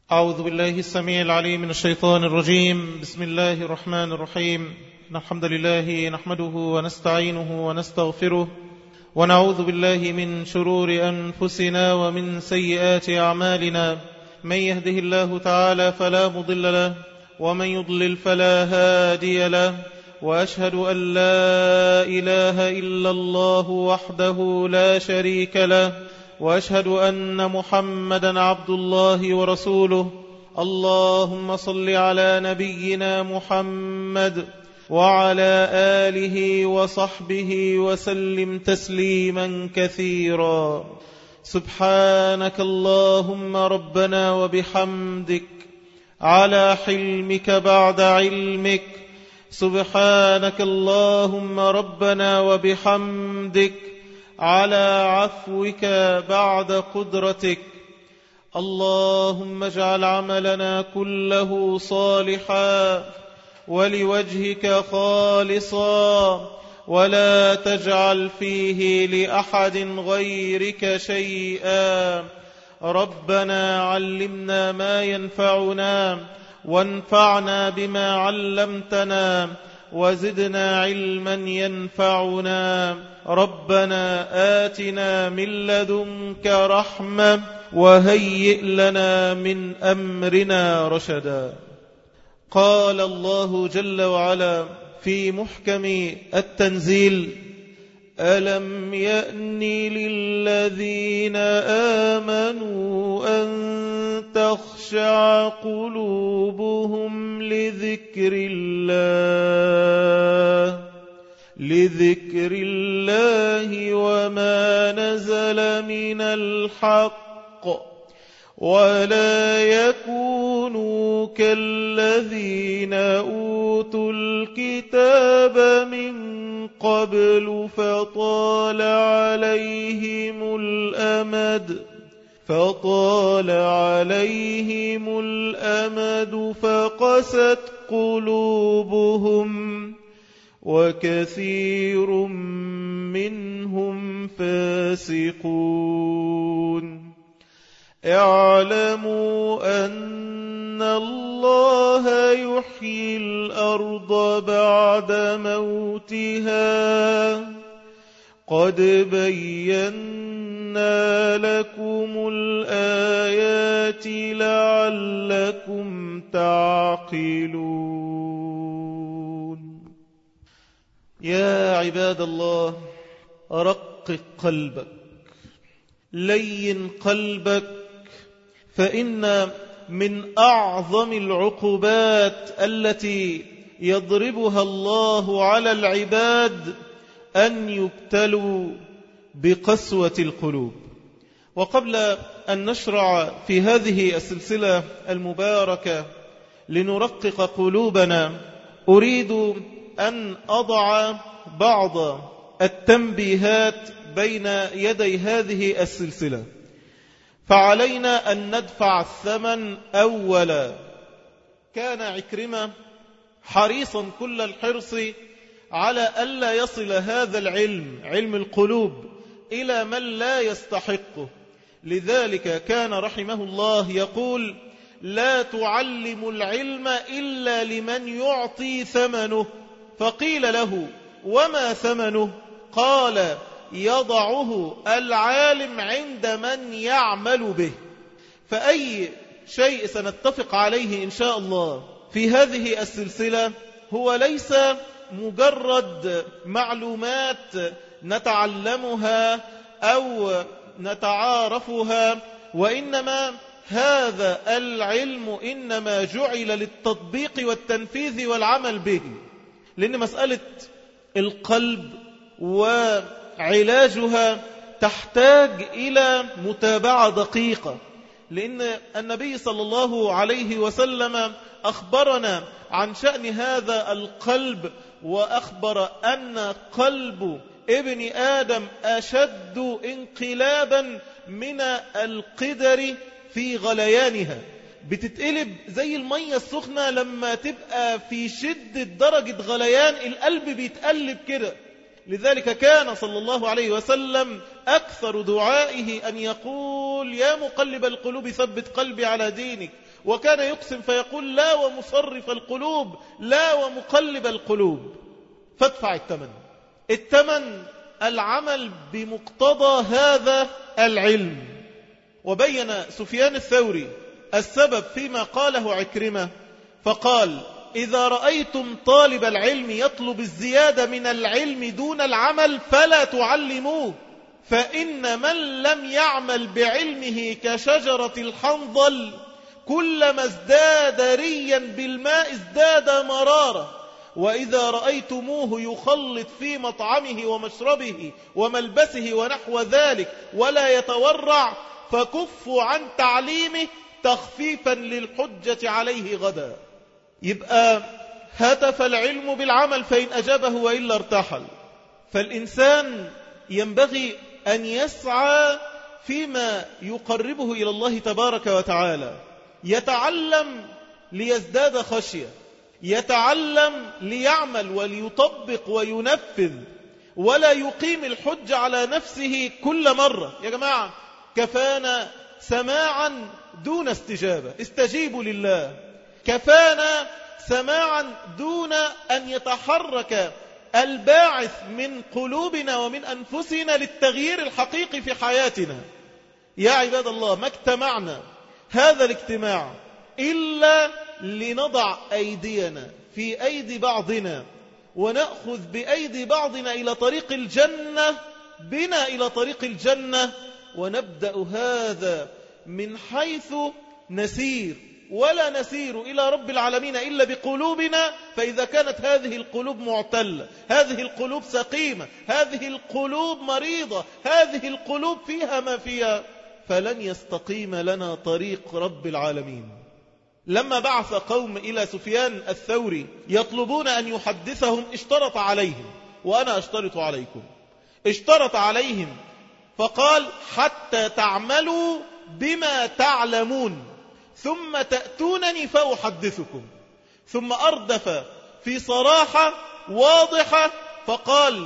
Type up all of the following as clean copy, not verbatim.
أعوذ بالله السميع العليم من الشيطان الرجيم. بسم الله الرحمن الرحيم. الحمد لله نحمده ونستعينه ونستغفره ونعوذ بالله من شرور أنفسنا ومن سيئات أعمالنا. من يهده الله تعالى فلا مضل له ومن يضلل فلا هادي له، وأشهد أن لا إله إلا الله وحده لا شريك له، وأشهد أن محمدا عبد الله ورسوله. اللهم صل على نبينا محمد وعلى آله وصحبه وسلم تسليما كثيرا. سبحانك اللهم ربنا وبحمدك على حلمك بعد علمك. سبحانك اللهم ربنا وبحمدك على عفوك بعد قدرتك. اللهم اجعل عملنا كله صالحا ولوجهك خالصا، ولا تجعل فيه لأحد غيرك شيئا. ربنا علمنا ما ينفعنا وانفعنا بما علمتنا وزدنا علما ينفعنا. ربنا آتنا من لدنك رحمة وهيئ لنا من أمرنا رشدا. قال الله جل وعلا في محكم التنزيل: ألم يأن للذين آمنوا أن تخشع قلوبهم لذكر الله وما نزل من الحق، ولا يكونوا كالذين أوتوا الكتاب من قبل فطال عليهم الأمد فقست قلوبهم، وكثير منهم فاسقون. اعلموا أن الله يحيي الأرض بعد موتها، قد بينا لكم الآيات لعلكم تعقلون. يا عباد الله، رقق قلبك، لين قلبك، فإن من أعظم العقوبات التي يضربها الله على العباد أن يبتلوا بقسوة القلوب. وقبل أن نشرع في هذه السلسلة المباركة لنرقق قلوبنا، أريد أن أضع بعض التنبيهات بين يدي هذه السلسلة. فعلينا أن ندفع الثمن أولا. كان عكرمة حريصا كل الحرص على ألا يصل هذا العلم، علم القلوب، إلى من لا يستحقه. لذلك كان رحمه الله يقول: لا تعلم العلم إلا لمن يعطي ثمنه. فقيل له: وما ثمنه؟ قال: يضعه العالم عند من يعمل به. فأي شيء سنتفق عليه إن شاء الله في هذه السلسلة هو ليس مجرد معلومات نتعلمها أو نتعارفها، وإنما هذا العلم إنما جعل للتطبيق والتنفيذ والعمل به. لأن مسألة القلب وعلاجها تحتاج إلى متابعة دقيقة، لأن النبي صلى الله عليه وسلم أخبرنا عن شأن هذا القلب، وأخبر أن قلب ابن آدم أشد انقلابا من القدر في غليانها. بتتقلب زي المية السخنة لما تبقى في شدة درجة غليان، القلب بيتقلب كده. لذلك كان صلى الله عليه وسلم أكثر دعائه أن يقول: يا مقلب القلوب ثبت قلبي على دينك. وكان يقسم فيقول لا ومصرف القلوب لا ومقلب القلوب. فادفع الثمن. الثمن العمل بمقتضى هذا العلم. وبين سفيان الثوري السبب فيما قاله عكرمة فقال إذا رأيتم طالب العلم يطلب الزيادة من العلم دون العمل فلا تعلموه، فإن من لم يعمل بعلمه كشجرة الحنظل كلما ازداد ريا بالماء ازداد مرارة، وإذا رأيتموه يخلط في مطعمه ومشربه وملبسه ونحو ذلك ولا يتورع فكفوا عن تعليمه تخفيفا للحجة عليه غدا. يبقى هتف العلم بالعمل فإن أجابه وإلا ارتحل. فالإنسان ينبغي أن يسعى فيما يقربه إلى الله تبارك وتعالى، يتعلم ليزداد خشية، يتعلم ليعمل وليطبق وينفذ، ولا يقيم الحج على نفسه كل مرة. يا جماعة كفانا سماعا دون استجابة، استجيبوا لله. كفانا سماعا دون أن يتحرك الباعث من قلوبنا ومن أنفسنا للتغيير الحقيقي في حياتنا. يا عباد الله ما اجتمعنا هذا الاجتماع إلا لنضع أيدينا في أيدي بعضنا ونأخذ بأيدي بعضنا إلى طريق الجنة، بنا إلى طريق الجنة، ونبدأ هذا من حيث نسير، ولا نسير إلى رب العالمين إلا بقلوبنا. فإذا كانت هذه القلوب معتلة، هذه القلوب سقيمة، هذه القلوب مريضة، هذه القلوب فيها ما فيها، فلن يستقيم لنا طريق رب العالمين. لما بعث قوم إلى سفيان الثوري يطلبون أن يحدثهم اشترط عليهم، وأنا أشترط عليكم، اشترط عليهم فقال حتى تعملوا بما تعلمون ثم تأتونني فأحدثكم. ثم أردف في صراحة واضحة فقال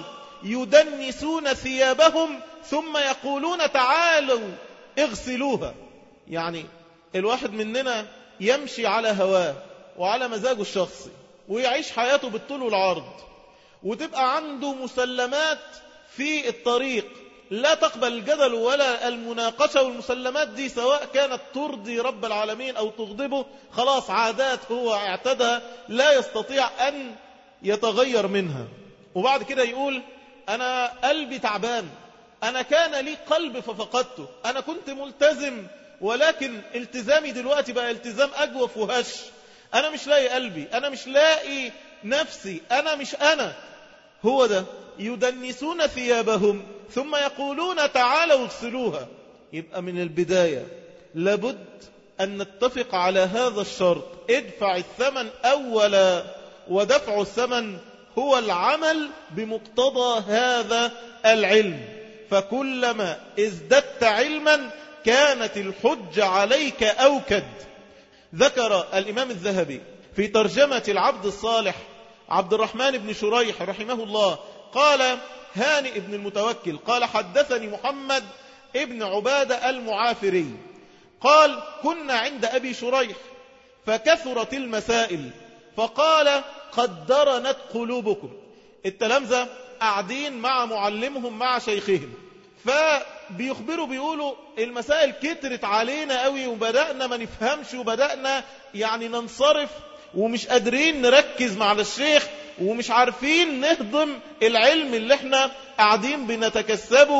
يدنسون ثيابهم ثم يقولون تعالوا اغسلوها. يعني الواحد مننا يمشي على هواه وعلى مزاجه الشخصي ويعيش حياته بالطول والعرض، وتبقى عنده مسلمات في الطريق لا تقبل الجدل ولا المناقشة، والمسلمات دي سواء كانت ترضي رب العالمين أو تغضبه خلاص عادات هو اعتدها لا يستطيع أن يتغير منها. وبعد كده يقول أنا قلبي تعبان، أنا كان لي قلب ففقدته، أنا كنت ملتزم ولكن التزامي دلوقتي بقى التزام أجوف وهش، أنا مش لاقي قلبي، أنا مش لاقي نفسي، أنا مش أنا. هو ده يدنسون ثيابهم ثم يقولون تعالوا اغسلوها. يبقى من البداية لابد أن نتفق على هذا الشرط، ادفع الثمن أولا، ودفع الثمن هو العمل بمقتضى هذا العلم. فكلما ازددت علما كانت الحج عليك أوكد. ذكر الإمام الذهبي في ترجمة العبد الصالح عبد الرحمن بن شريح رحمه الله قال هانئ بن المتوكل قال حدثني محمد ابن عبادة المعافري قال كنا عند أبي شريح فكثرت المسائل فقال قد درنت قلوبكم. التلامذة قاعدين مع معلمهم مع شيخهم، فبيخبروا بيقولوا المسائل كترت علينا قوي وبدأنا ما نفهمش وبدأنا يعني ننصرف ومش قادرين نركز مع الشيخ ومش عارفين نهضم العلم اللي احنا قاعدين بنتكسبه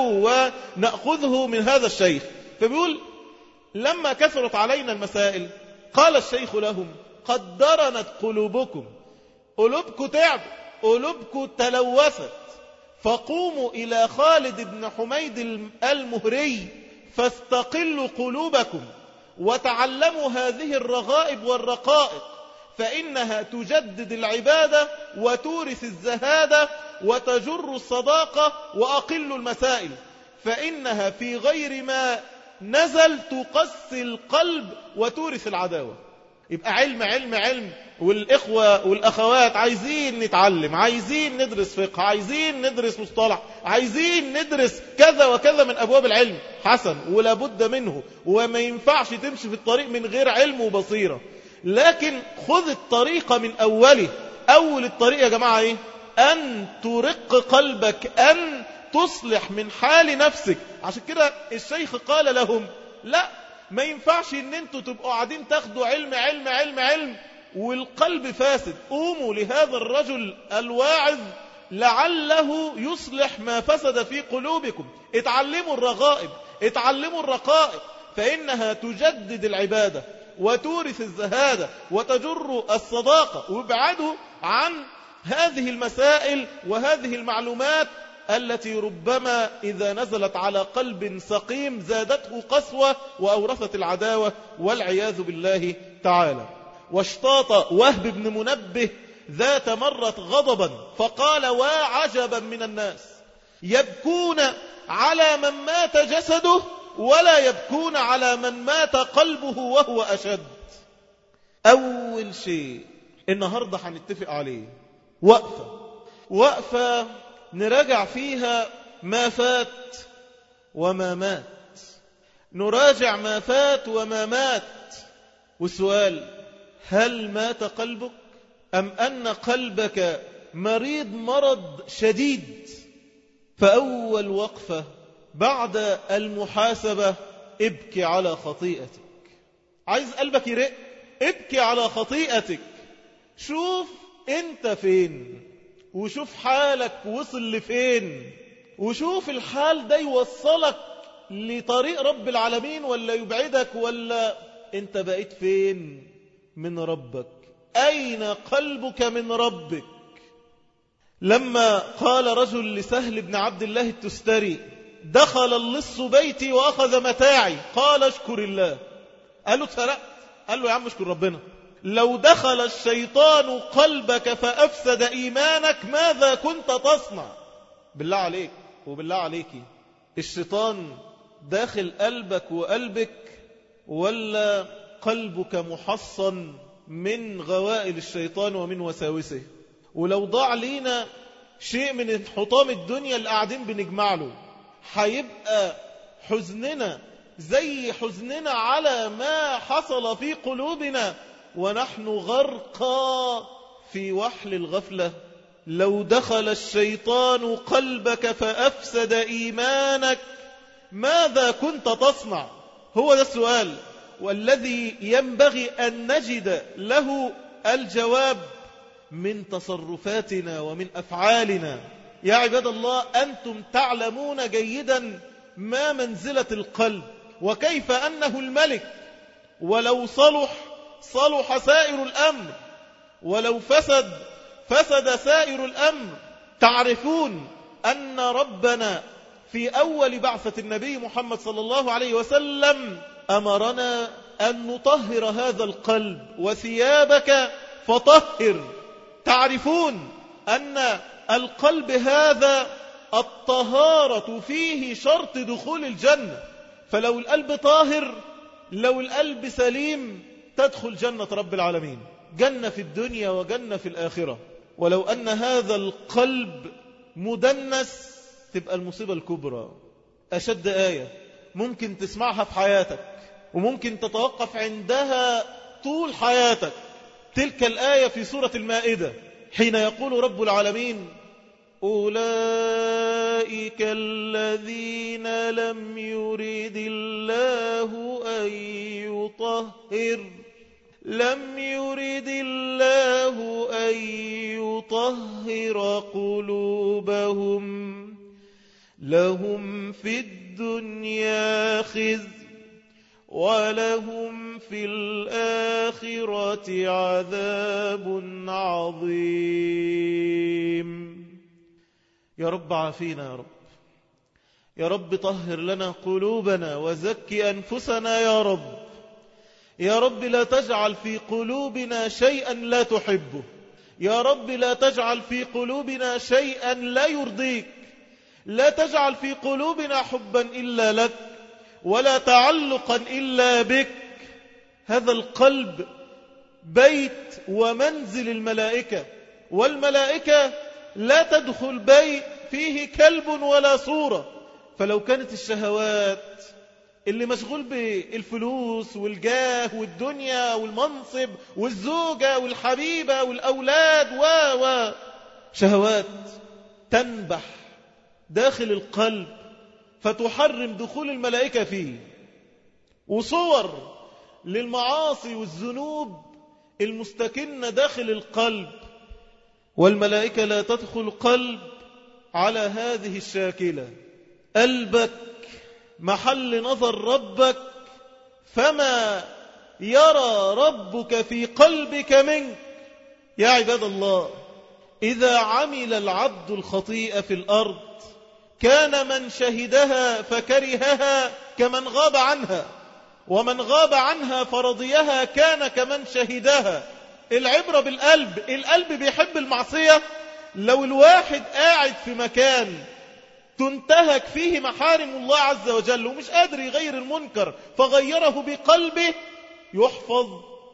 ونأخذه من هذا الشيخ. فبيقول لما كثرت علينا المسائل قال الشيخ لهم قد درنت قلوبكم، قلوبكم تعب، قلوبكم تلوثت، فقوموا إلى خالد بن حميد المهري فاستقلوا قلوبكم وتعلموا هذه الرغائب والرقائق، فإنها تجدد العبادة وتورث الزهادة وتجر الصداقة وأقل المسائل، فإنها في غير ما نزل تقسي القلب وتورث العداوة. يبقى علم علم علم، والإخوة والأخوات عايزين نتعلم، عايزين ندرس فقه، عايزين ندرس مصطلح، عايزين ندرس كذا وكذا من أبواب العلم، حسن ولا بد منه، وما ينفعش تمشي في الطريق من غير علم وبصيرة. لكن خذ الطريق من أوله. أول الطريق يا جماعة إيه؟ أن ترق قلبك، أن تصلح من حال نفسك. عشان كده الشيخ قال لهم لا، ما ينفعش ان انتوا تبقوا قاعدين تاخدوا علم علم علم علم والقلب فاسد. قوموا لهذا الرجل الواعظ لعله يصلح ما فسد في قلوبكم. اتعلموا الرغائب، اتعلموا الرقائق، فإنها تجدد العبادة وتورث الزهادة وتجر الصداقة. وابعدوا عن هذه المسائل وهذه المعلومات التي ربما إذا نزلت على قلب سقيم زادته قسوة وأورثت العداوة والعياذ بالله تعالى. واشتاط وهب بن منبه ذات مرة غضبا فقال: وعجبا من الناس يبكون على من مات جسده ولا يبكون على من مات قلبه وهو أشد. أول شيء النهاردة هنتفق عليه وقفة نراجع فيها ما فات وما مات، نراجع ما فات وما مات. والسؤال: هل مات قلبك أم أن قلبك مريض مرض شديد؟ فأول وقفة بعد المحاسبة: ابكي على خطيئتك. عايز قلبك يرق؟ ابكي على خطيئتك. شوف انت فين، وشوف حالك وصل لفين، وشوف الحال ده يوصلك لطريق رب العالمين ولا يبعدك، ولا انت بقيت فين من ربك؟ أين قلبك من ربك؟ لما قال رجل لسهل بن عبد الله التستري: دخل اللص بيتي وأخذ متاعي، قال: اشكر الله. قال له: اتسرقت. قال له: يا عم اشكر ربنا. لو دخل الشيطان قلبك فأفسد إيمانك ماذا كنت تصنع؟ بالله عليك وبالله عليكي، الشيطان داخل قلبك وقلبك ولا قلبك محصن من غوائل الشيطان ومن وساوسه؟ ولو ضاع لينا شيء من حطام الدنيا اللي قاعدين بنجمع له، هيبقى حزننا زي حزننا على ما حصل في قلوبنا ونحن غرقى في وحل الغفلة. لو دخل الشيطان قلبك فأفسد إيمانك ماذا كنت تصنع؟ هو ده السؤال، والذي ينبغي أن نجد له الجواب من تصرفاتنا ومن أفعالنا. يا عباد الله، أنتم تعلمون جيدا ما منزلة القلب وكيف أنه الملك، ولو صلح سائر الأمر، ولو فسد سائر الأمر. تعرفون أن ربنا في أول بعثة النبي محمد صلى الله عليه وسلم أمرنا أن نطهر هذا القلب: وثيابك فطهر. تعرفون أن القلب هذا الطهارة فيه شرط دخول الجنة. فلو القلب طاهر، لو القلب سليم، تدخل جنة رب العالمين، جنة في الدنيا وجنة في الآخرة. ولو أن هذا القلب مدنس تبقى المصيبة الكبرى. أشد آية ممكن تسمعها في حياتك وممكن تتوقف عندها طول حياتك، تلك الآية في سورة المائدة حين يقول رب العالمين: أولئك الذين لم يرد الله أن يطهر قلوبهم لهم في الدنيا خزي ولهم في الآخرة عذاب عظيم. يا رب عافينا يا رب. يا رب طهر لنا قلوبنا وزكي أنفسنا يا رب. يا رب لا تجعل في قلوبنا شيئا لا تحبه. يا رب لا تجعل في قلوبنا شيئا لا يرضيك. لا تجعل في قلوبنا حبا إلا لك ولا تعلقا إلا بك. هذا القلب بيت ومنزل الملائكة، والملائكة لا تدخل بيت فيه كلب ولا صورة. فلو كانت الشهوات اللي مشغول بالفلوس والجاه والدنيا والمنصب والزوجة والحبيبة والأولاد شهوات تنبح داخل القلب فتحرم دخول الملائكة فيه، وصور للمعاصي والذنوب المستكنة داخل القلب، والملائكة لا تدخل قلب على هذه الشاكلة. قلبك محل نظر ربك، فما يرى ربك في قلبك منك. يا عباد الله، إذا عمل العبد الخطيئة في الأرض كان من شهدها فكرهها كمن غاب عنها، ومن غاب عنها فرضيها كان كمن شهدها. العبرة بالقلب. القلب بيحب المعصية. لو الواحد قاعد في مكان تنتهك فيه محارم الله عز وجل ومش قادر يغير المنكر فغيره بقلبه، يحفظ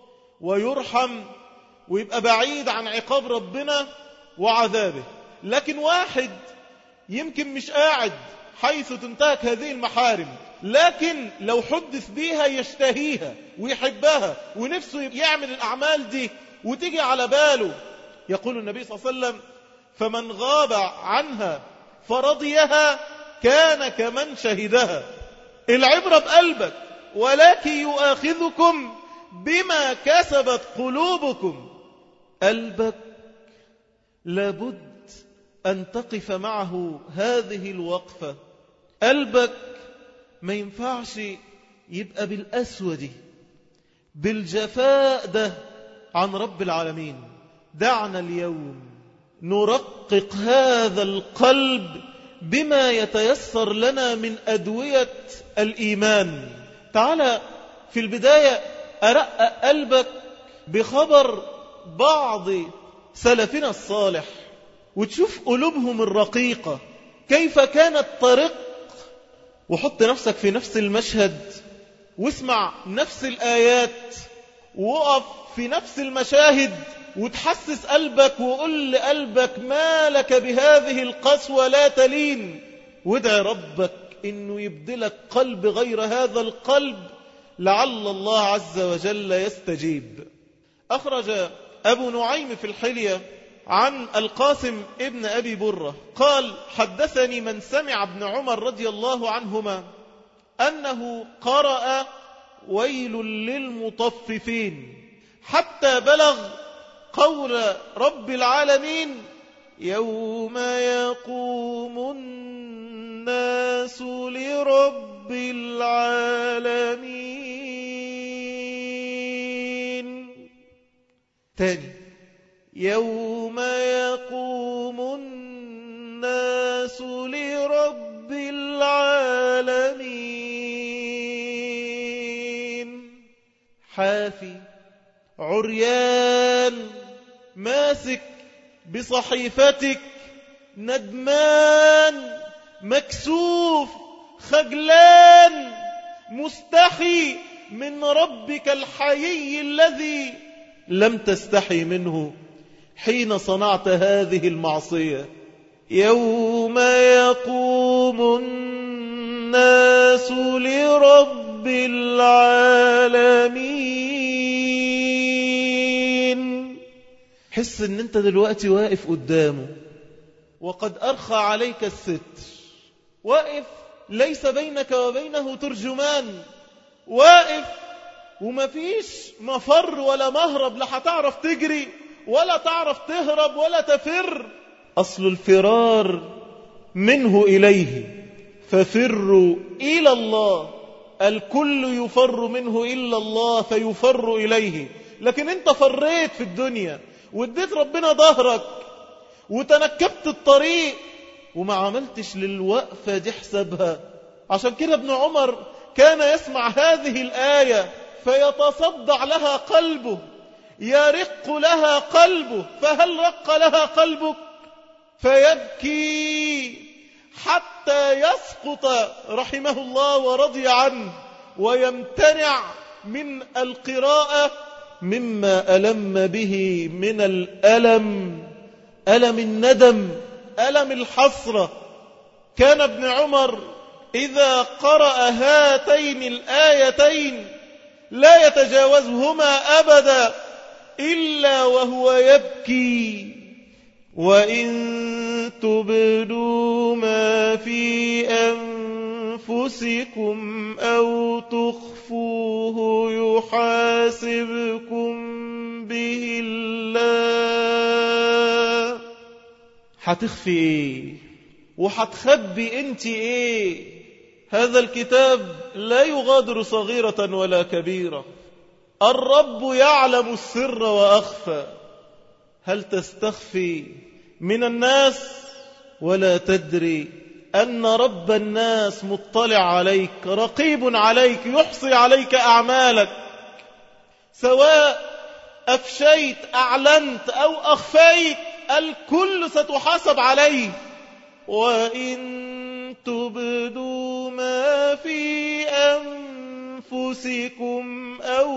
ويرحم ويبقى بعيد عن عقاب ربنا وعذابه. لكن واحد يمكن مش قاعد حيث تنتهك هذه المحارم، لكن لو حدث بيها يشتهيها ويحبها ونفسه يعمل الأعمال دي وتيجي على باله. يقول النبي صلى الله عليه وسلم: فمن غاب عنها فرضيها كان كمن شهدها. العبرة بقلبك، ولكن يؤاخذكم بما كسبت قلوبكم. قلبك لابد أن تقف معه هذه الوقفة. قلبك ما ينفعش يبقى بالأسود بالجفاء ده عن رب العالمين. دعنا اليوم نرقق هذا القلب بما يتيسر لنا من أدوية الإيمان. تعال في البداية أرقق قلبك بخبر بعض سلفنا الصالح وتشوف قلوبهم الرقيقة كيف كانت طريق، وحط نفسك في نفس المشهد واسمع نفس الآيات ووقف في نفس المشاهد وتحسس قلبك وقل لقلبك: ما لك بهذه القسوة لا تلين. وادعي ربك إنه يبدلك قلب غير هذا القلب لعل الله عز وجل يستجيب. أخرج أبو نعيم في الحلية عن القاسم ابن أبي برة قال: حدثني من سمع ابن عمر رضي الله عنهما أنه قرأ: ويل للمطففين، حتى بلغ قول رب العالمين: يوم يقوم الناس لرب العالمين. تاني: يوم يقوم الناس لرب العالمين. حافي عريان ماسك بصحيفتك، ندمان مكسوف خجلان مستحي من ربك الحيي الذي لم تستحي منه حين صنعت هذه المعصية. يوم يقوم الناس لرب العالمين. حس ان انت دلوقتي واقف قدامه وقد أرخى عليك الستر، واقف ليس بينك وبينه ترجمان، واقف وما فيش مفر ولا مهرب، لا هتعرف تجري ولا تعرف تهرب ولا تفر. أصل الفرار منه إليه، ففروا إلى الله. الكل يفر منه إلا الله فيفر إليه. لكن انت فريت في الدنيا واديت ربنا ظهرك وتنكبت الطريق وما عملتش للوقفة دي حسابها. عشان كده ابن عمر كان يسمع هذه الآية فيتصدع لها قلبه، يرق لها قلبه. فهل رق لها قلبك؟ فيبكي حتى يسقط رحمه الله ورضي عنه ويمتنع من القراءة مما ألم به من الألم، ألم الندم، ألم الحسرة. كان ابن عمر إذا قرأ هاتين الآيتين لا يتجاوزهما أبدا إلا وهو يبكي. وإن تبدوا ما في أنفسكم أو تخفوه يحاسبكم به الله. هتخفي ايه وهتخبي انت ايه؟ هذا الكتاب لا يغادر صغيرة ولا كبيرة. الرب يعلم السر وأخفى. هل تستخفي من الناس ولا تدري أن رب الناس مطلع عليك، رقيب عليك، يحصي عليك أعمالك، سواء أفشيت أعلنت أو أخفيت، الكل ستحاسب عليه. وإن تبدوا ما في أنفسكم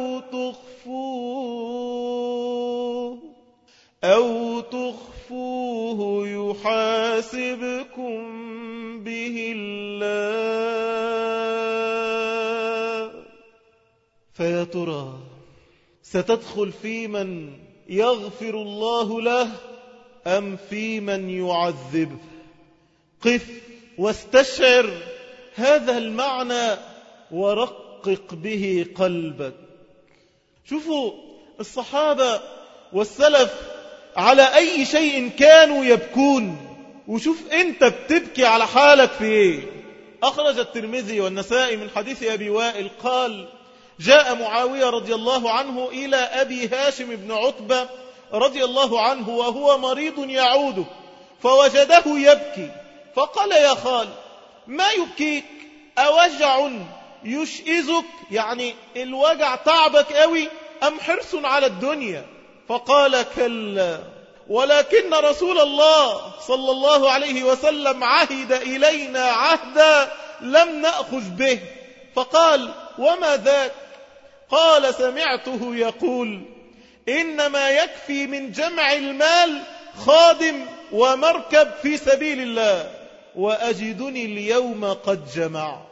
أو تخفوه يحاسبكم به الله. فيا ترى ستدخل في من يغفر الله له أم في من يعذبه؟ قف واستشعر هذا المعنى ورقق به قلبك. شوفوا الصحابة والسلف على أي شيء كانوا يبكون، وشوف أنت بتبكي على حالك في إيه. أخرج الترمذي والنسائي من حديث أبي وائل قال: جاء معاوية رضي الله عنه إلى أبي هاشم بن عتبة رضي الله عنه وهو مريض يعوده، فوجده يبكي فقال: يا خال، ما يبكيك؟ أوجع يشئزك؟ يعني الوجع تعبك قوي أم حرص على الدنيا؟ فقال: كلا، ولكن رسول الله صلى الله عليه وسلم عهد إلينا عهدا لم نأخذ به. فقال: وما ذاك؟ قال: سمعته يقول: إنما يكفي من جمع المال خادم ومركب في سبيل الله، وأجدني اليوم قد جمعت.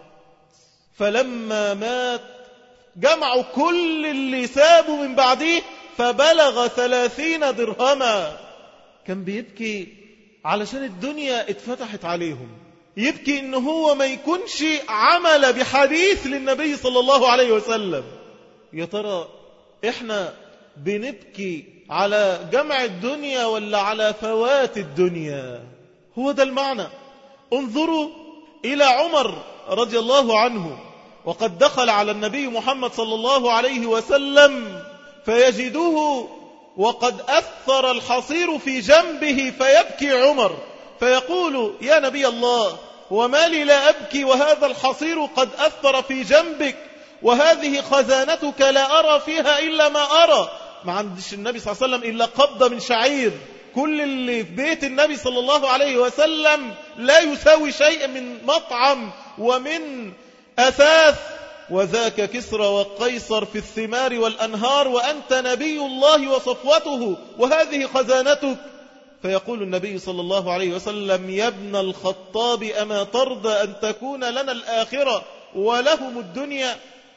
فلما مات جمعوا كل اللي سابوا من بعده فبلغ 30 درهما. كان بيبكي علشان الدنيا اتفتحت عليهم، يبكي إنه هو ما يكونش عمل بحديث للنبي صلى الله عليه وسلم. يا ترى إحنا بنبكي على جمع الدنيا ولا على فوات الدنيا؟ هو ده المعنى. انظروا إلى عمر رضي الله عنه، وقد دخل على النبي محمد صلى الله عليه وسلم فيجده وقد أثر الحصير في جنبه، فيبكي عمر فيقول: يا نبي الله، وما لي لا أبكي وهذا الحصير قد أثر في جنبك، وهذه خزانتك لا أرى فيها إلا ما أرى. ما عندش النبي صلى الله عليه وسلم إلا قبضة من شعير، كل اللي في بيت النبي صلى الله عليه وسلم لا يساوي شيء من مطعم ومن أثاث، وذاك كسرى وقيصر في الثمار والأنهار، وأنت نبي الله وصفوته، وهذه خزانتك. فيقول النبي صلى الله عليه وسلم: يا ابن الخطاب، أما ترضى أن تكون لنا الآخرة ولهم الدنيا؟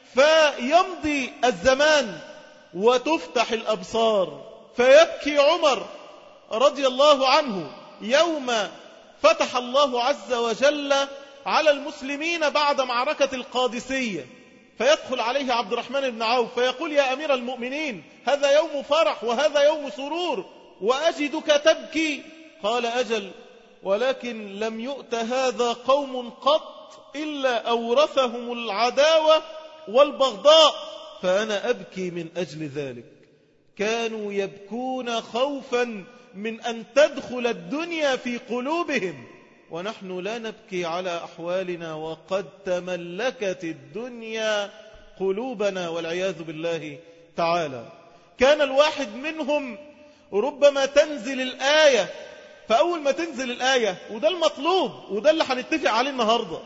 فيمضي الزمان وتفتح الأبصار، فيبكي عمر رضي الله عنه يوم فتح الله عز وجل على المسلمين بعد معركة القادسية، فيدخل عليه عبد الرحمن بن عوف فيقول: يا أمير المؤمنين، هذا يوم فرح وهذا يوم سرور وأجدك تبكي. قال: أجل، ولكن لم يؤت هذا قوم قط إلا أورثهم العداوة والبغضاء، فأنا أبكي من أجل ذلك. كانوا يبكون خوفا من أن تدخل الدنيا في قلوبهم، ونحن لا نبكي على أحوالنا وقد تملكت الدنيا قلوبنا والعياذ بالله تعالى. كان الواحد منهم ربما تنزل الآية، فأول ما تنزل الآية، وده المطلوب وده اللي هنتفق عليه النهاردة،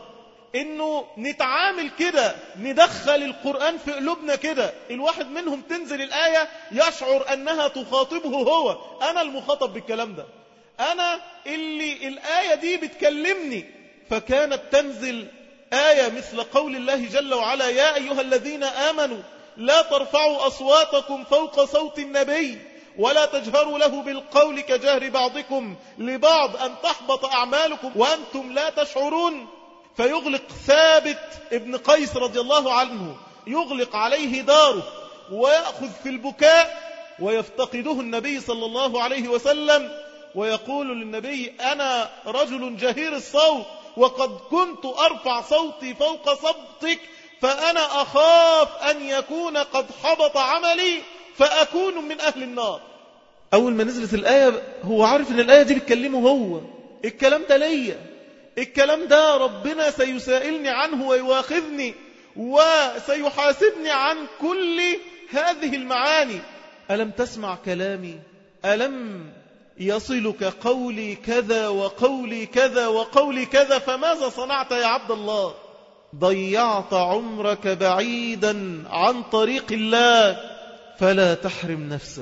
إنه نتعامل كده، ندخل القرآن في قلوبنا كده. الواحد منهم تنزل الآية يشعر أنها تخاطبه هو، أنا المخاطب بالكلام ده، أنا اللي الآية دي بتكلمني. فكانت تنزل آية مثل قول الله جل وعلا: يا أيها الذين آمنوا لا ترفعوا أصواتكم فوق صوت النبي ولا تجهروا له بالقول كجهر بعضكم لبعض أن تحبط أعمالكم وأنتم لا تشعرون. فيغلق ثابت ابن قيس رضي الله عنه، يغلق عليه داره ويأخذ في البكاء، ويفتقده النبي صلى الله عليه وسلم ويقول للنبي: أنا رجل جهير الصوت وقد كنت أرفع صوتي فوق صوتك، فأنا أخاف أن يكون قد حبط عملي فأكون من أهل النار. أول ما نزلت الآية هو عارف أن الآية دي بتكلمه هو، الكلام ده ليا، الكلام ده ربنا سيسائلني عنه ويواخذني وسيحاسبني عن كل هذه المعاني. ألم تسمع كلامي؟ ألم يصلك قولي كذا وقولي كذا وقولي كذا؟ فماذا صنعت يا عبد الله؟ ضيعت عمرك بعيدا عن طريق الله، فلا تحرم نفسك.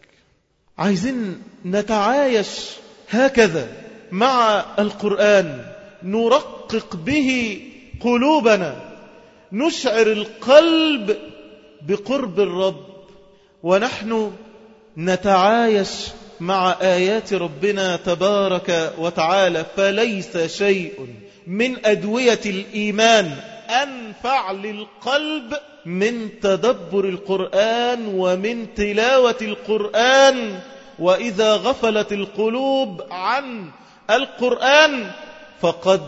عايزين نتعايش هكذا مع القرآن، نرقق به قلوبنا، نشعر القلب بقرب الرب، ونحن نتعايش مع آيات ربنا تبارك وتعالى. فليس شيء من أدوية الإيمان أنفع للقلب من تدبر القرآن ومن تلاوة القرآن. وإذا غفلت القلوب عن القرآن فقد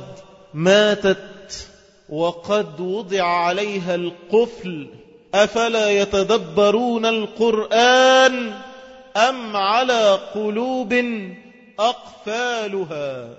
ماتت وقد وضع عليها القفل. أفلا يتدبرون القرآن أم على قلوب أقفالها؟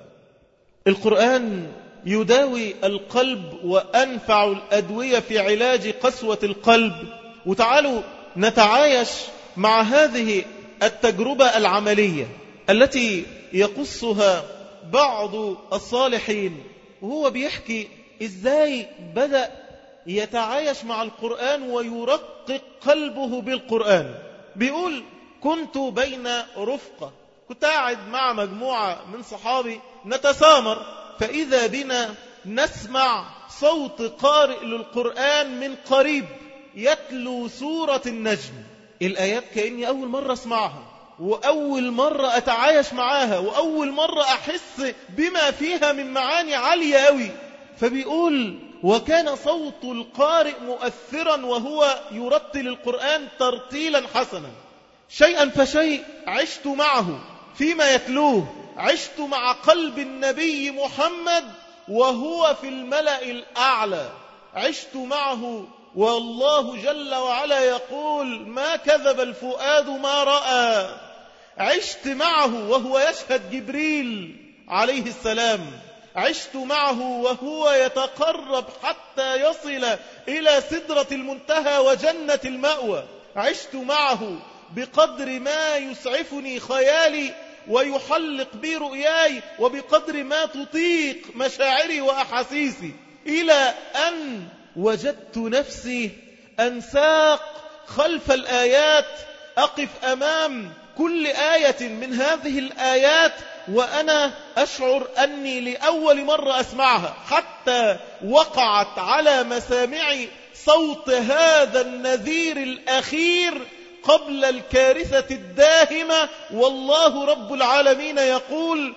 القرآن يداوي القلب وأنفع الأدوية في علاج قسوة القلب. وتعالوا نتعايش مع هذه التجربة العملية التي يقصها بعض الصالحين، وهو بيحكي إزاي بدأ يتعايش مع القرآن ويرقق قلبه بالقرآن. بيقول: كنت بين رفقة، كنت قاعد مع مجموعة من صحابي نتسامر، فإذا بنا نسمع صوت قارئ للقرآن من قريب يتلو سورة النجم. الآيات كأني أول مرة أسمعها، وأول مرة أتعايش معاها، وأول مرة أحس بما فيها من معاني عالية أوي. فبيقول: وكان صوت القارئ مؤثرا وهو يرتل القرآن ترتيلا حسنا. شيئا فشيء عشت معه فيما يتلوه، عشت مع قلب النبي محمد وهو في الملأ الأعلى، عشت معه والله جل وعلا يقول: ما كذب الفؤاد ما رأى. عشت معه وهو يشهد جبريل عليه السلام، عشت معه وهو يتقرب حتى يصل إلى سدرة المنتهى وجنة المأوى، عشت معه بقدر ما يسعفني خيالي ويحلق بي رؤياي، وبقدر ما تطيق مشاعري وأحاسيسي، إلى أن وجدت نفسي أنساق خلف الآيات، أقف أمام كل آية من هذه الآيات وأنا أشعر أني لأول مرة أسمعها، حتى وقعت على مسامعي صوت هذا النذير الأخير قبل الكارثة الداهمة، والله رب العالمين يقول: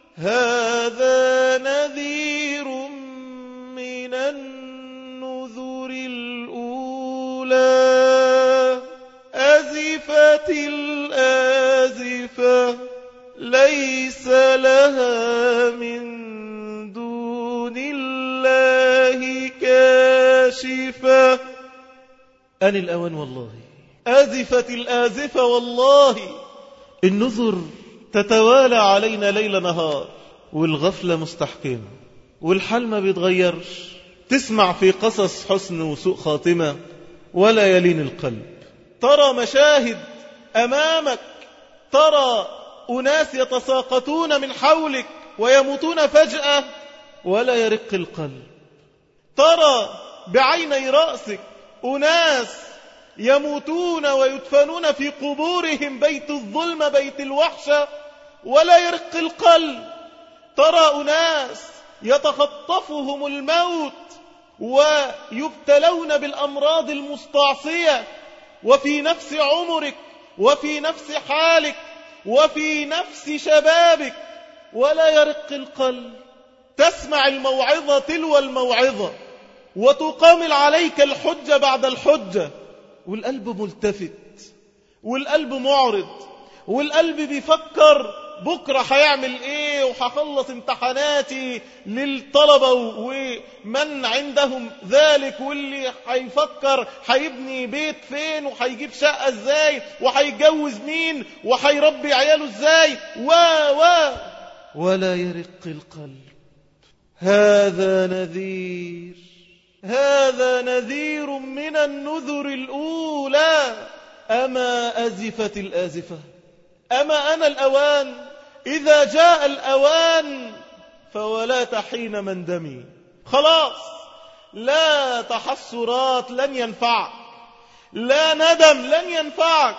هذا نذير من النذر الأولى أزفت الآزفة ليس لها من دون الله كاشفة. أن الأوان والله، آزفت الآزفة والله. النذر تتوالى علينا ليل نهار، والغفلة مستحكمة، والحال ما بيتغيرش. تسمع في قصص حسن وسوء خاتمة ولا يلين القلب، ترى مشاهد أمامك، ترى أناس يتساقطون من حولك ويموتون فجأة ولا يرق القلب. ترى بعيني رأسك أناس يموتون ويدفنون في قبورهم بيت الظلم بيت الوحشة ولا يرق القلب. ترى أناس يتخطفهم الموت ويبتلون بالأمراض المستعصية وفي نفس عمرك وفي نفس حالك وفي نفس شبابك ولا يرق القلب. تسمع الموعظة تلو الموعظة وتقامل عليك الحجة بعد الحجة والقلب ملتفت والقلب معرض والقلب بيفكر بكرة هيعمل ايه وهخلص امتحاناتي للطلبة ومن عندهم ذلك، واللي هيفكر هيبني بيت فين وهيجيب شقة ازاي وهيتجوز مين وهيربي عياله ازاي ولا يرق القلب. هذا نذير من النذر الأولى. أما أزفت الآزفة، أما أنا الأوان إذا جاء الأوان فولا حين مندمي. خلاص، لا تحسرات لن ينفعك، لا ندم لن ينفعك.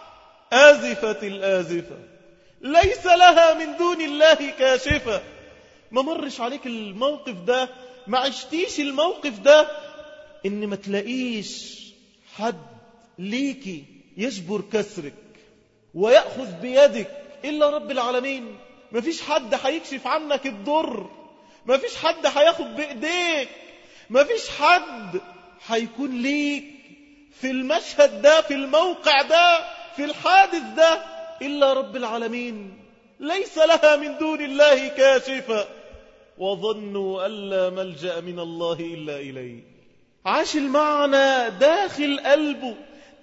آزفت الآزفة ليس لها من دون الله كاشفة. ما مرش عليك الموقف ده، ما عشتيش الموقف ده، إن ما تلاقيش حد ليكي يجبر كسرك ويأخذ بيدك إلا رب العالمين. ما فيش حد هيكشف عنك الضر، ما فيش حد هياخد بإيديك، ما فيش حد هيكون ليك في المشهد ده، في الموقع ده، في الحادث ده إلا رب العالمين. ليس لها من دون الله كاشفة وظنوا أن لا ملجأ من الله إلا إليه. عاش المعنى داخل قلبه،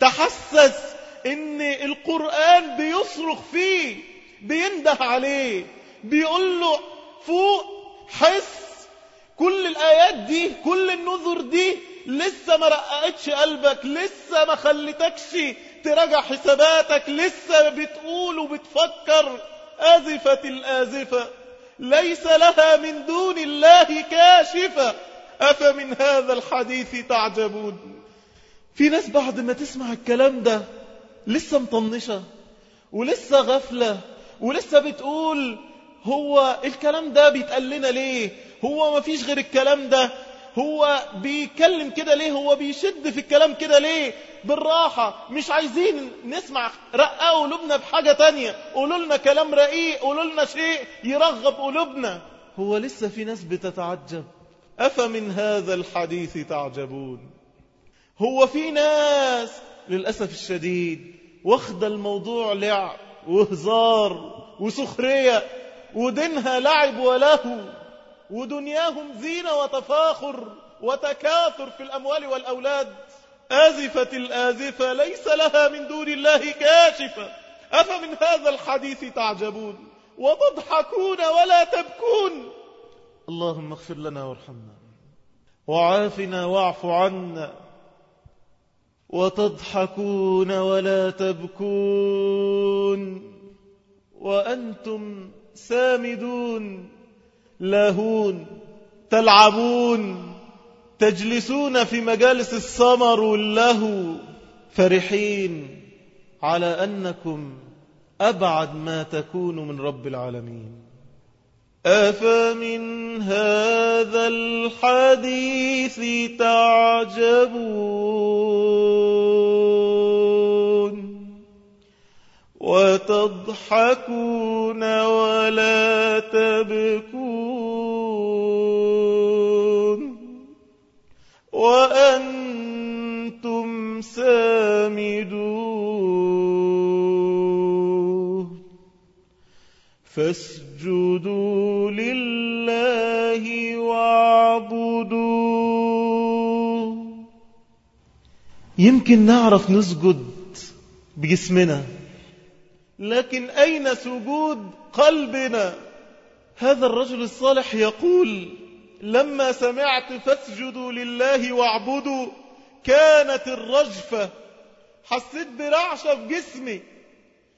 تحسس إن القرآن بيصرخ فيه، بينده عليه، بيقول له فوق، حس. كل الآيات دي، كل النذر دي لسه ما رققتش قلبك، لسه ما خلتكش تراجع حساباتك، لسه بتقول وبتفكر. آزفت الآزفة ليس لها من دون الله كاشفة أفمن هذا الحديث تعجبون. في ناس بعد ما تسمع الكلام ده لسه مطنشة ولسه غفلة ولسه بتقول هو الكلام ده بيتقال لنا ليه؟ هو ما فيش غير الكلام ده؟ هو بيتكلم كده ليه؟ هو بيشد في الكلام كده ليه؟ بالراحة، مش عايزين نسمع. رققوا قلوبنا بحاجة تانية، قولوا لنا كلام رقيق، قولوا لنا شيء يرغب قلوبنا. هو لسه في ناس بتتعجب. أفمن هذا الحديث تعجبون. هو في ناس للأسف الشديد واخد الموضوع لعب وهزار وسخرية، ودينها لعب ولهو، ودنياهم زينة وتفاخر وتكاثر في الأموال والأولاد. آزفت الآزفة ليس لها من دون الله كاشفة أفمن هذا الحديث تعجبون وتضحكون ولا تبكون. اللهم اغفر لنا وارحمنا وعافنا واعف عنا. وتضحكون ولا تبكون وأنتم سامدون لاهون تلعبون، تجلسون في مجالس السمر واللهو فرحين على أنكم أبعد ما تكون من رب العالمين. أفمن هذا الحديث تعجبون وتضحكون ولا تبكون وأنتم سامدون فاسجدوا لله واعبدوا. يمكن نعرف نسجد بجسمنا، لكن أين سجود قلبنا؟ هذا الرجل الصالح يقول لما سمعت فاسجدوا لله واعبدوا كانت الرجفة، حسيت برعشة في جسمي،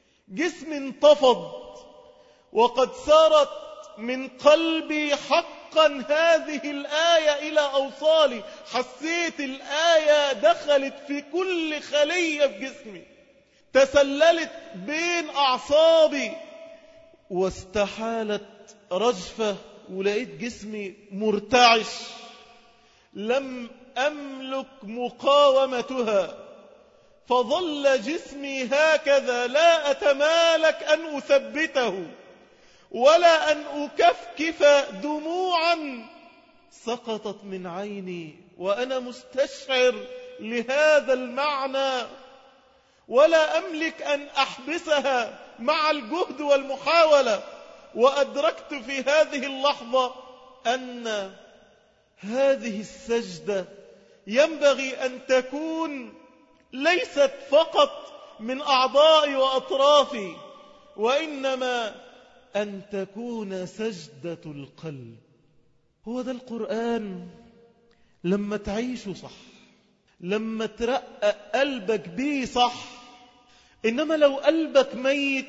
جسمي انتفض، وقد سارت من قلبي حق عمقا هذه الآية إلى أوصالي، حسيت الآية دخلت في كل خلية في جسمي، تسللت بين أعصابي، واستحالت رجفة ولقيت جسمي مرتعش، لم أملك مقاومتها، فظل جسمي هكذا لا أتمالك أن أثبته ولا أن أكفكف دموعا سقطت من عيني وأنا مستشعر لهذا المعنى، ولا أملك أن أحبسها مع الجهد والمحاولة. وأدركت في هذه اللحظة أن هذه السجدة ينبغي أن تكون ليست فقط من أعضائي وأطرافي، وإنما أن تكون سجدة القلب. هو ده القرآن لما تعيشه صح، لما ترقق قلبك بيه صح. إنما لو قلبك ميت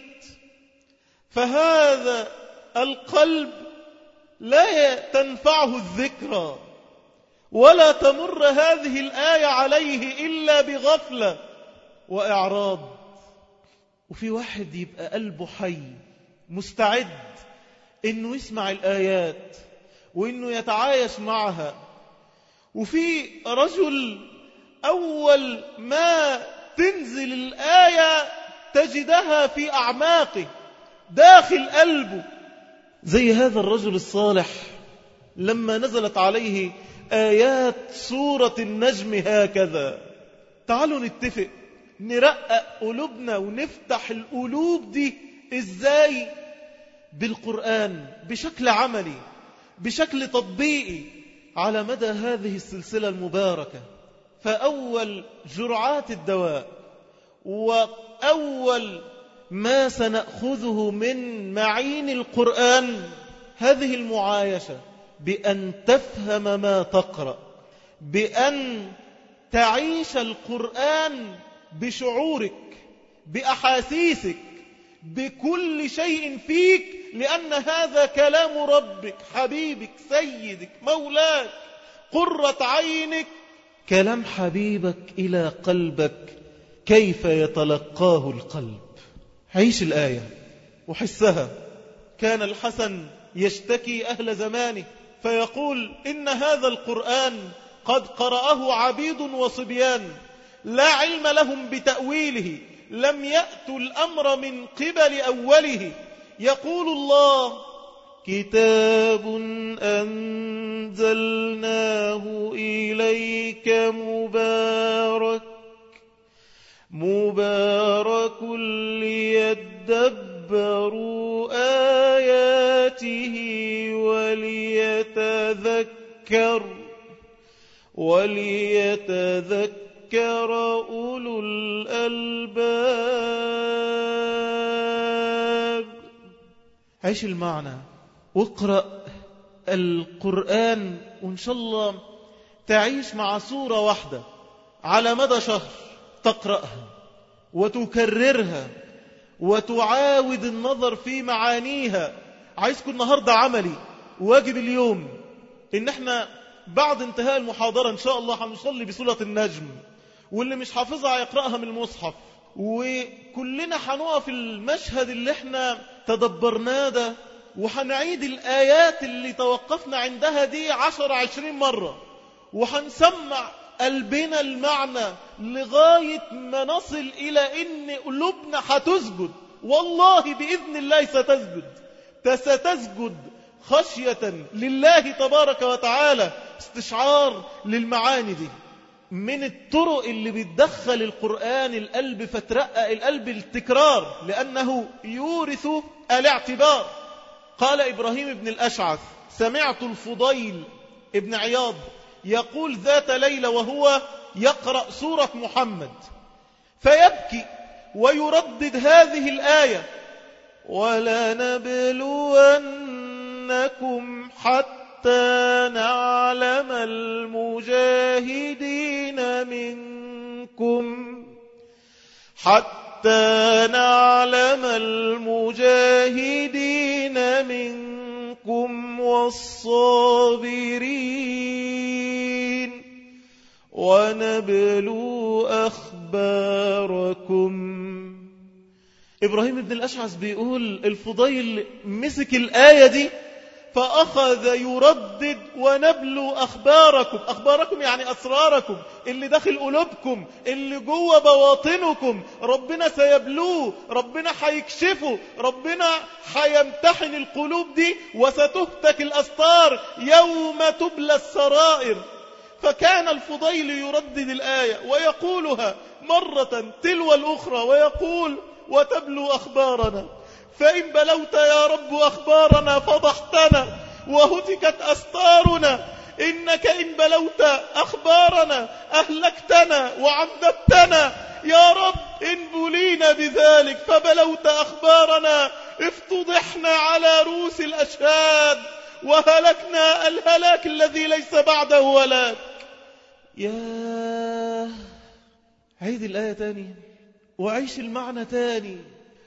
فهذا القلب لا تنفعه الذكرى، ولا تمر هذه الآية عليه إلا بغفلة وإعراض. وفي واحد يبقى قلبه حي مستعد إنه يسمع الآيات وإنه يتعايش معها، وفي رجل أول ما تنزل الآية تجدها في أعماقه داخل قلبه، زي هذا الرجل الصالح لما نزلت عليه آيات سورة النجم هكذا. تعالوا نتفق نرقق قلوبنا ونفتح القلوب دي إزاي؟ بالقرآن، بشكل عملي، بشكل تطبيقي على مدى هذه السلسلة المباركة. فأول جرعات الدواء وأول ما سنأخذه من معين القرآن هذه المعايشة، بأن تفهم ما تقرأ، بأن تعيش القرآن بشعورك، بأحاسيسك، بكل شيء فيك، لأن هذا كلام ربك، حبيبك، سيدك، مولاك، قرة عينك، كلام حبيبك إلى قلبك. كيف يتلقاه القلب؟ عيش الآية وحسها. كان الحسن يشتكي أهل زمانه فيقول إن هذا القرآن قد قرأه عبيد وصبيان لا علم لهم بتأويله، لم يأتوا الأمر من قبل أوله. يقول الله: كتاب أنزلناه إليك مبارك ليدبروا آياته وليتذكر أولو الألباب. عيش المعنى واقرأ القرآن، وإن شاء الله تعيش مع سورة واحدة على مدى شهر، تقرأها وتكررها وتعاود النظر في معانيها. عايزكم النهاردة عملي واجب اليوم إن احنا بعد انتهاء المحاضرة إن شاء الله هنصلي بسورة النجم، واللي مش حافظها يقرأها من المصحف، وكلنا هنقف المشهد اللي احنا تدبرناه ده، وهنعيد الآيات اللي توقفنا عندها دي 10-20 مرة، وهنسمع قلبنا المعنى لغاية ما نصل إلى إن قلوبنا هتسجد. والله بإذن الله ستسجد خشية لله تبارك وتعالى، استشعار للمعاني دي. من الطرق اللي بتدخل القرآن القلب فترقق القلب التكرار، لأنه يورث الاعتبار. قال إبراهيم بن الأشعث: سمعت الفضيل ابن عياض يقول ذات ليلة وهو يقرأ سورة محمد فيبكي ويردد هذه الآية: ولنبلونكم حتى نعلم المجاهدين منكم والصابرين ونبلو أخباركم. إبراهيم بن الأشعث بيقول الفضيل مسك الآية دي فأخذ يردد ونبلو أخباركم. أخباركم يعني أسراركم اللي داخل قلوبكم، اللي جوه بواطنكم، ربنا سيبلوه، ربنا حيكشفه، ربنا حيمتحن القلوب دي وستهتك الأستار يوم تبلى السرائر. فكان الفضيل يردد الآية ويقولها مرة تلو الأخرى ويقول وتبلو أخبارنا، فإن بلوت يا رب أخبارنا فضحتنا وهتكت أستارنا، إنك إن بلوت أخبارنا أهلكتنا وعذبتنا، يا رب إن بلينا بذلك فبلوت أخبارنا افتضحنا على رؤوس الأشهاد وهلكنا الهلاك الذي ليس بعده هلاك. يا عيد الآية تاني وعيش المعنى تاني.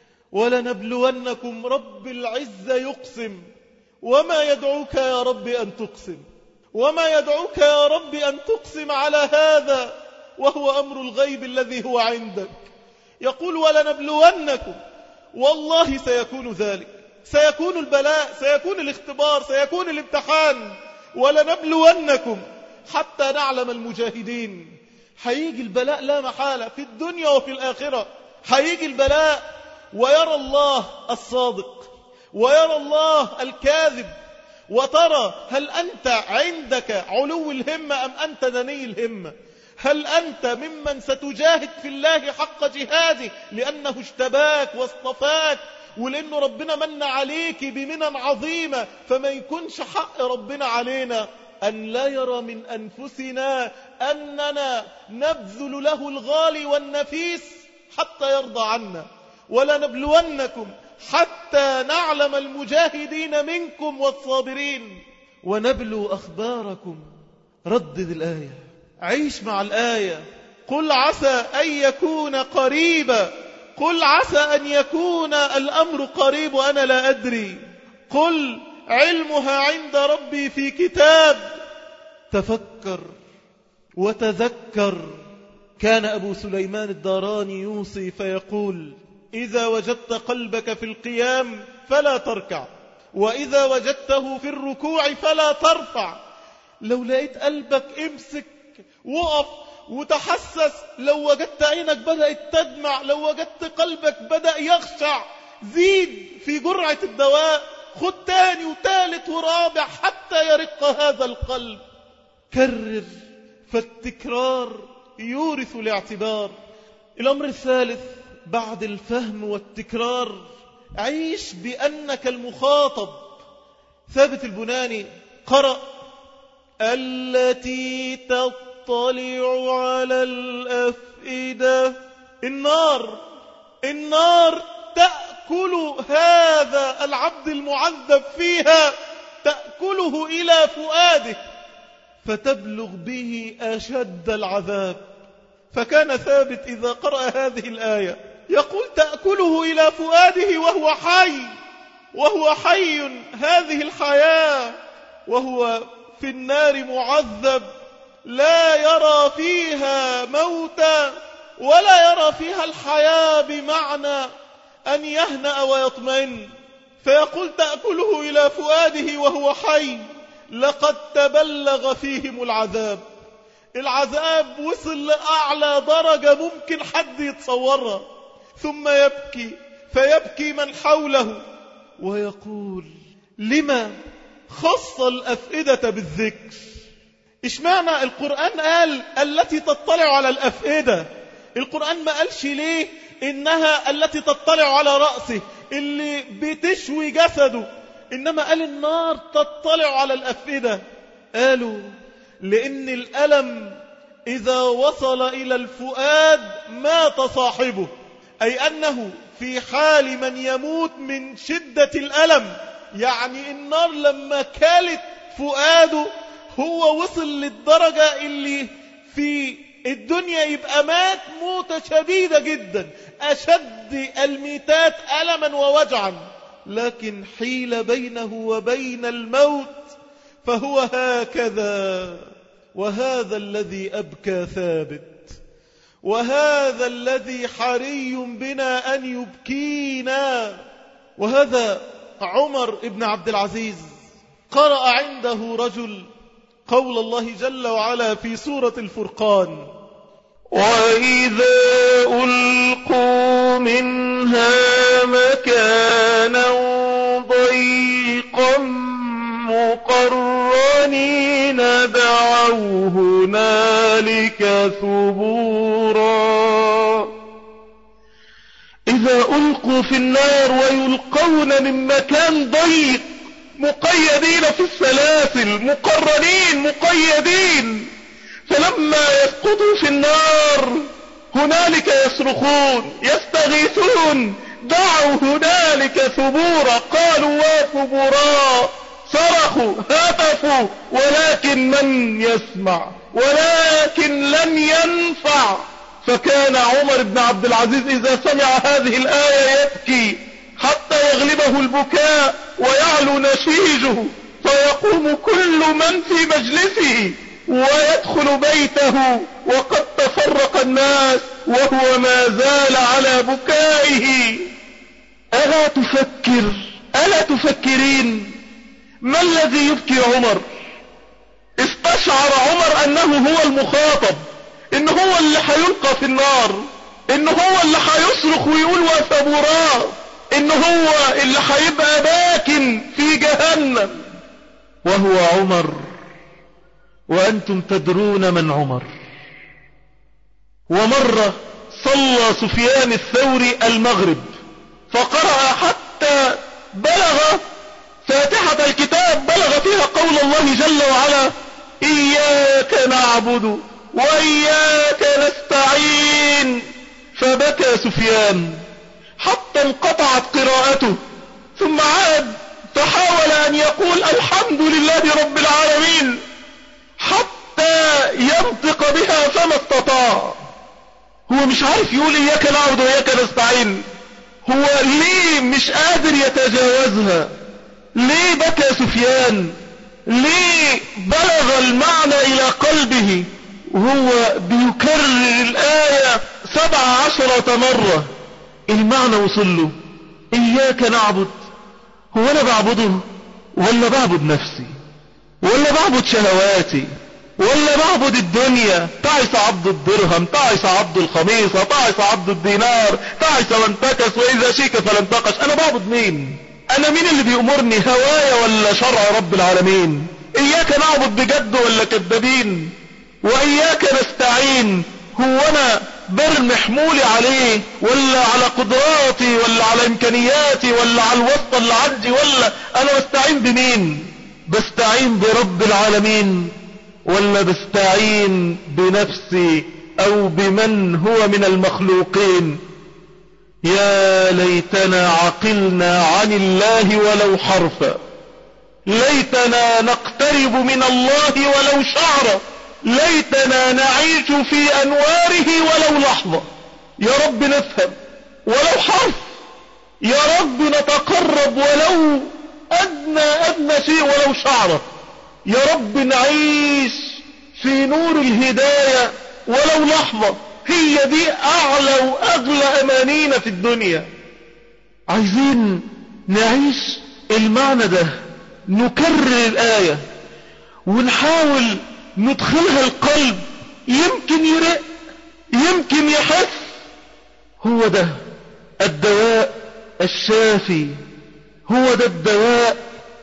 ولنبلونكم، رب العزة يقسم، وما يدعوك يا رب أن تقسم، وما يدعوك يا رب أن تقسم على هذا وهو أمر الغيب الذي هو عندك. يقول ولنبلونكم، والله سيكون ذلك، سيكون البلاء، سيكون الاختبار، سيكون الامتحان. ولنبلونكم حتى نعلم المجاهدين. هيجي البلاء لا محالة في الدنيا وفي الآخرة، هيجي البلاء ويرى الله الصادق ويرى الله الكاذب، وترى هل أنت عندك علو الهمة أم أنت دني الهمة، هل أنت ممن ستجاهد في الله حق جهاده لأنه اشتباك واصطفاك ولأنه ربنا من عليك بمنن عظيمة، فما يكونش حق ربنا علينا أن لا يرى من أنفسنا أننا نبذل له الغالي والنفيس حتى يرضى عنا. ولنبلونكم حتى نعلم المجاهدين منكم والصابرين ونبلو أخباركم. ردد الآية، عيش مع الآية. قل عسى أن يكون قريبا، قل عسى أن يكون الأمر قريب وأنا لا أدري، قل علمها عند ربي في كتاب. تفكر وتذكر. كان أبو سليمان الداراني يوصي فيقول إذا وجدت قلبك في القيام فلا تركع، وإذا وجدته في الركوع فلا ترفع. لو لقيت قلبك امسك وقف وتحسس، لو وجدت عينك بدأت تدمع، لو وجدت قلبك بدأ يخشع، زيد في جرعة الدواء، خد تاني وتالت ورابع حتى يرق هذا القلب. كرر، فالتكرار يورث الاعتبار. الأمر الثالث بعد الفهم والتكرار، عيش بأنك المخاطب. ثابت البناني قرأ التي تطلع على الأفئدة. النار تأكل هذا العبد المعذب فيها، تأكله إلى فؤاده فتبلغ به أشد العذاب. فكان ثابت إذا قرأ هذه الآية يقول تأكله إلى فؤاده وهو حي هذه الحياة، وهو في النار معذب لا يرى فيها موتا ولا يرى فيها الحياة بمعنى أن يهنأ ويطمئن. فيقول تأكله إلى فؤاده وهو حي. لقد تبلغ فيهم العذاب وصل لأعلى درجة ممكن حد يتصورها. ثم فيبكي من حوله ويقول لما خص الأفئدة بالذكر؟ اشمعنى القرآن قال التي تطلع على الأفئدة؟ القرآن ما قالش ليه إنها التي تطلع على رأسه اللي بتشوي جسده، إنما قال النار تطلع على الأفئدة. قالوا لأن الألم إذا وصل إلى الفؤاد مات صاحبه، أي أنه في حال من يموت من شدة الألم. يعني النار لما كالت فؤاده هو وصل للدرجة اللي في الدنيا يبقى مات موتة شديدة جدا، أشد الميتات ألما ووجعا، لكن حيل بينه وبين الموت فهو هكذا. وهذا الذي أبكى ثابت، وهذا الذي حري بنا أن يبكينا. وهذا عمر بن عبد العزيز قرأ عنده رجل قول الله جل وعلا في سورة الفرقان: وإذا ألقوا منها مكانا ضيقا مقرنين دعوا هنالك ثبورا. إذا ألقوا في النار ويلقون من مكان ضيق مقيدين في السلاسل، مقرنين مقيدين، فلما يسقطوا في النار هنالك يصرخون يستغيثون، دعوا هنالك ثبورا، قالوا وثبورا، صرخوا هتفوا، ولكن من يسمع، ولكن لم ينفع. فكان عمر بن عبد العزيز إذا سمع هذه الآية يبكي حتى يغلبه البكاء ويعلو نشيجه، فيقوم كل من في مجلسه ويدخل بيته وقد تفرق الناس وهو ما زال على بكائه. ألا تفكرين ما الذي يبكي عمر؟ استشعر عمر أنه هو المخاطب، إنه هو اللي هيلقى في النار، إنه هو اللي هيصرخ ويقول وثبورا، إنه هو اللي هيبقى باكن في جهنم، وهو عمر. وأنتم تدرون من عمر. ومرة صلى سفيان الثوري المغرب فقرأ حتى بلغ فاتحة الكتاب، بلغ فيها قول الله جل وعلا: إياك نعبد وإياك نستعين. فبكى سفيان حتى انقطعت قراءته، ثم عاد فحاول أن يقول الحمد لله رب العالمين حتى ينطق بها فما استطاع. هو مش عارف يقول إياك نعبد وإياك نستعين، هو ليه مش قادر يتجاوزها؟ ليه بكى سفيان؟ ليه بلغ المعنى إلى قلبه وهو بيكرر الآية 17 مرة؟ المعنى وصل له. إياك نعبد، هو أنا بعبده ولا بعبد نفسي ولا بعبد شهواتي ولا بعبد الدنيا؟ تعس عبد الدرهم، تعس عبد الخميصة، تعس عبد الدينار، تعس وانتكس، وإذا شيك فلانتقش. أنا بعبد مين؟ أنا مين اللي بيأمرني؟ هوايا ولا شرع رب العالمين؟ إياك نعبد بجد ولا كذابين؟ وإياك نستعين، هو أنا برمي حمولي عليه ولا على قدراتي ولا على إمكانياتي ولا على الوسط اللي عندي، ولا أنا بستعين بمين؟ بستعين برب العالمين ولا بستعين بنفسي أو بمن هو من المخلوقين؟ يا ليتنا عقلنا عن الله ولو حرفا، ليتنا نقترب من الله ولو شعرا، ليتنا نعيش في أنواره ولو لحظة. يا رب نفهم ولو حرف، يا رب نتقرب ولو أدنى شيء ولو شعرة. يا رب نعيش في نور الهداية ولو لحظة. هي دي أعلى وأغلى أمانينا في الدنيا. عايزين نعيش المعنى ده، نكرر الآية ونحاول ندخلها القلب، يمكن يرق، يمكن يحس. هو ده الدواء الشافي، هو ده الدواء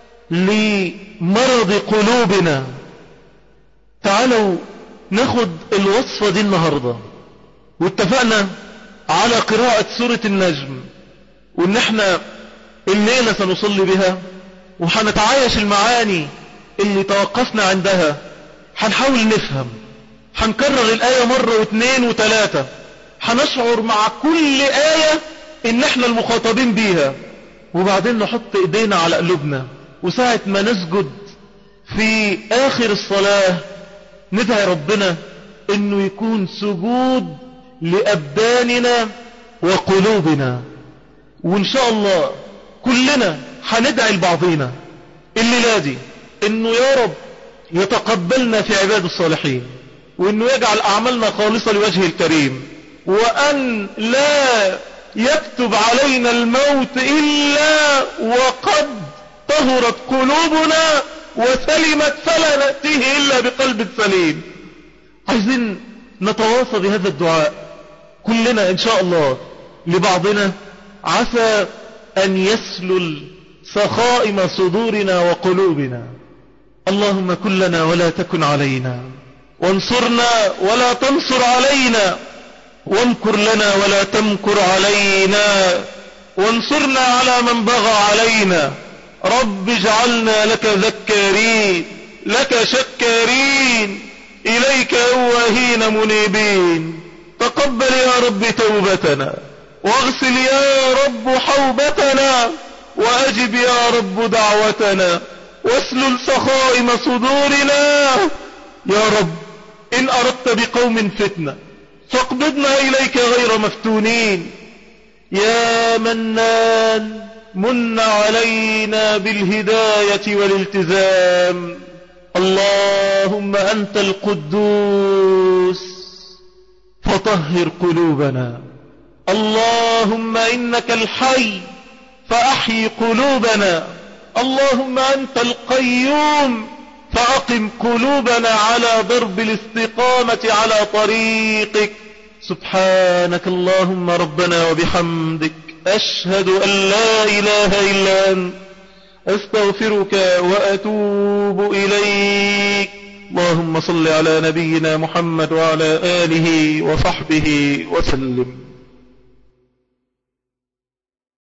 لمرض قلوبنا. تعالوا ناخد الوصفة دي النهاردة. واتفقنا على قراءة سورة النجم، وان احنا الليلة سنصلي بها وحنتعايش المعاني اللي توقفنا عندها. حنحاول نفهم، حنكرر الآية مرة واثنين وثلاثة، حنشعر مع كل آية ان احنا المخاطبين بيها، وبعدين نحط ايدينا على قلوبنا، وساعة ما نسجد في آخر الصلاة ندعي ربنا انه يكون سجود لأبداننا وقلوبنا. وان شاء الله كلنا هندعي لبعضينا الليلة دي انه يا رب يتقبلنا في عباد الصالحين، وانه يجعل اعمالنا خالصة لوجهه الكريم، وان لا يكتب علينا الموت الا وقد طهرت قلوبنا وسلمت، فلا نأتيه الا بقلب سليم. عايزين نتواصى بهذا الدعاء كلنا ان شاء الله لبعضنا، عسى ان يسلل سخائم صدورنا وقلوبنا. اللهم كن لنا ولا تكن علينا، وانصرنا ولا تنصر علينا، وامكر لنا ولا تمكر علينا، وانصرنا على من بغى علينا. رب اجعلنا لك ذكارين، لك شكارين، إليك أواهين منيبين. تقبل يا رب توبتنا، واغسل يا رب حوبتنا، وأجب يا رب دعوتنا، واسلل سخائم صدورنا. يا رب إن أردت بقوم فتنة فاقبضنا إليك غير مفتونين. يا منان من علينا بالهداية والالتزام. اللهم أنت القدوس فطهر قلوبنا. اللهم إنك الحي فأحيي قلوبنا. اللهم أنت القيوم فأقم قلوبنا على درب الاستقامة على طريقك. سبحانك اللهم ربنا وبحمدك، أشهد أن لا إله إلا أنت، أستغفرك وأتوب إليك. اللهم صل على نبينا محمد وعلى آله وصحبه وسلم.